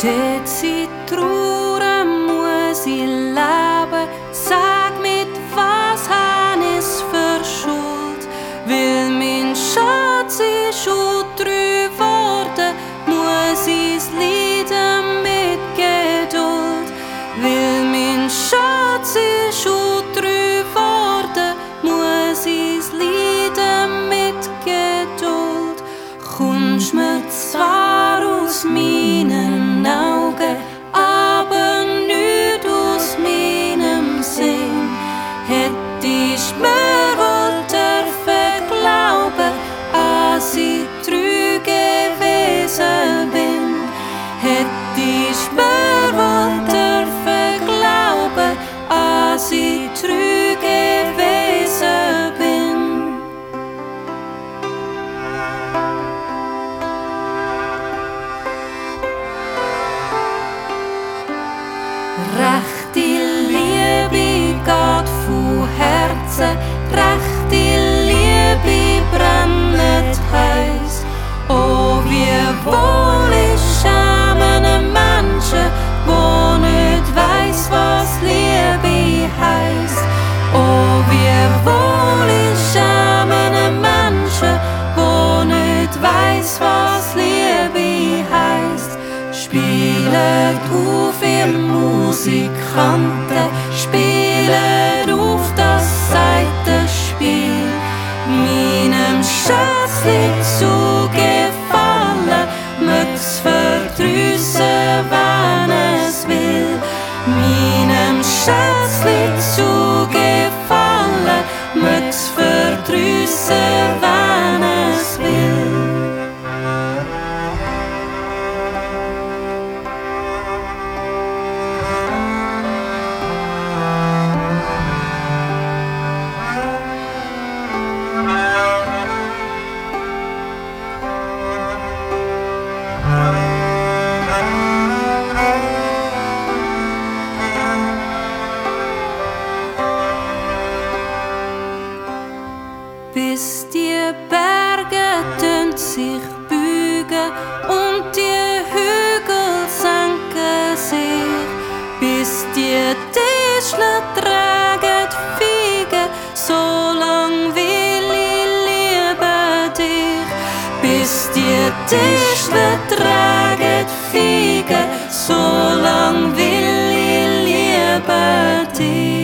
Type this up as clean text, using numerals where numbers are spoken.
Tät sie trauern, muss ich leben. Sag, mit was han is für Schuld? Will mein Schatz ist schon treu worden, muss ich's leiden mit Geduld. Will mein Schatz ist schon treu worden, muss ich's leiden mit Geduld. Kommst mir zwar aus meinen Augen, aber nicht aus meinem Sinn. Hätt ich mir wohl dürfen glauben, als ich treu gewesen bin. Hätt ich mir wohl dürfen glauben, als ich treu gewesen bin. Rechte Liebe geht von Herzen, rechte Liebe brennt heiß. Oh, wie wohl ist einem Menschen, wo nicht weiss, was Liebe heisst. Oh, wie wohl ist einem Menschen, wo nicht weiss, was Liebe heisst. Spielt auf, ihr Musikanten, spielt auf das Saitenspiel. Meinem Schätzli zu gefallen, möcht's verdrüssen, wenn es will. Meinem Schätzli zu gefallen, möcht's verdrüssen, wenn es will. Bis die Berge tönt sich bügen und die Hügel senken sich, bis die Tischler tragen Feigen, so lang will ich lieben dich. Bis die Tischler tragen Feigen, so lang will ich lieben dich.